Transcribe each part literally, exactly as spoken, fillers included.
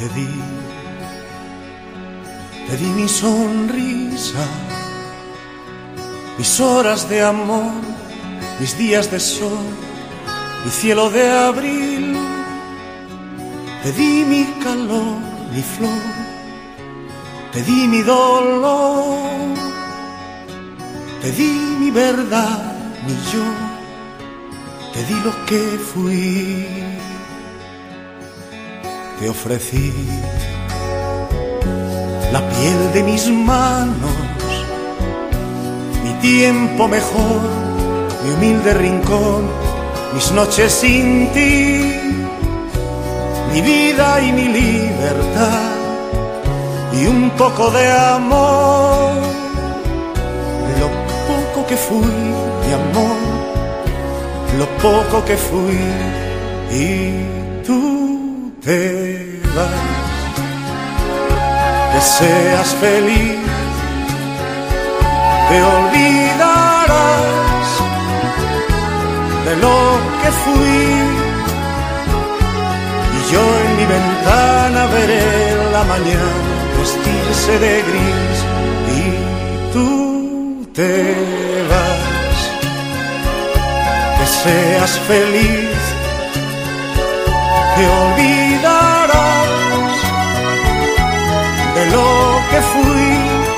Te di, te di mi sonrisa, mis horas de amor, mis días de sol, mi cielo de abril. Te di mi calor, mi flor, te di mi dolor, te di mi verdad, mi yo, te di lo que fui. Te ofrecí la piel de mis manos, mi tiempo mejor, mi humilde rincón, mis noches sin ti, mi vida y mi libertad, y un poco de amor, lo poco que fui, mi amor, lo poco que fui. Y tú te vas, que seas feliz, te olvidarás de lo que fui, y yo en mi ventana veré la mañana vestirse de gris. Y tú te vas, que seas feliz, te olvidarás de lo que fui,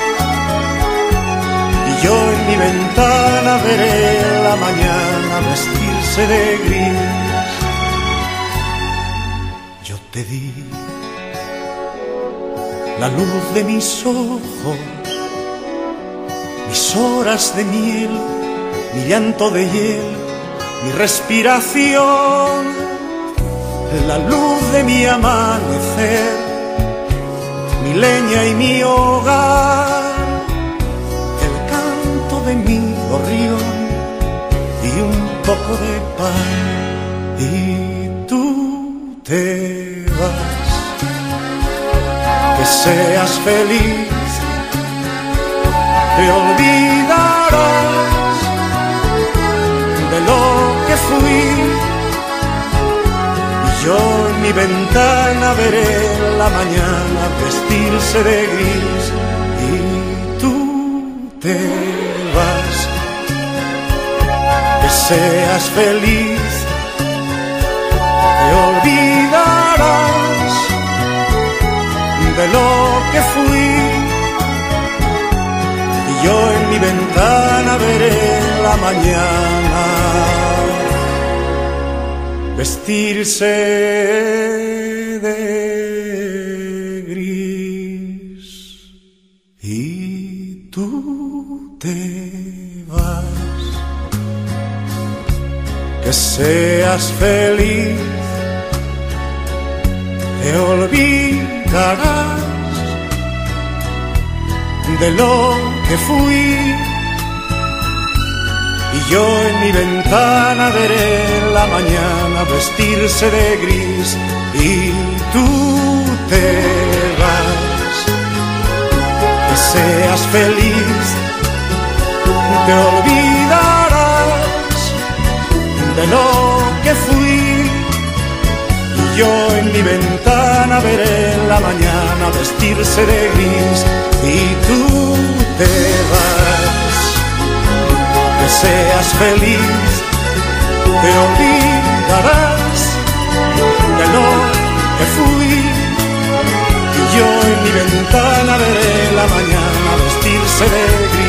y yo en mi ventana veré la mañana vestirse de gris. Yo te di la luz de mis ojos, mis horas de miel, mi llanto de hiel, mi respiración, la luz de mi amanecer, mi leña y mi hogar, el canto de mi gorrión y un poco de pan. Y tú te vas, que seas feliz, te olvidarás de lo que fui, y yo en mi ventana veré la mañana vestirse de gris. Y tú te vas, que seas feliz, te olvidarás de lo que fui, y yo en mi ventana veré la mañana vestirse de gris. Y tú te vas, que seas feliz, te olvidarás de lo que fui, y yo en mi ventana veré la mañana vestirse de gris. Y tú te vas, que seas feliz, te olvidarás de lo que fui, y yo en mi ventana veré la mañana vestirse de gris. Y tú te vas, que seas feliz, te olvidarás de lo que fui, y yo en mi ventana veré la mañana vestirse de gris.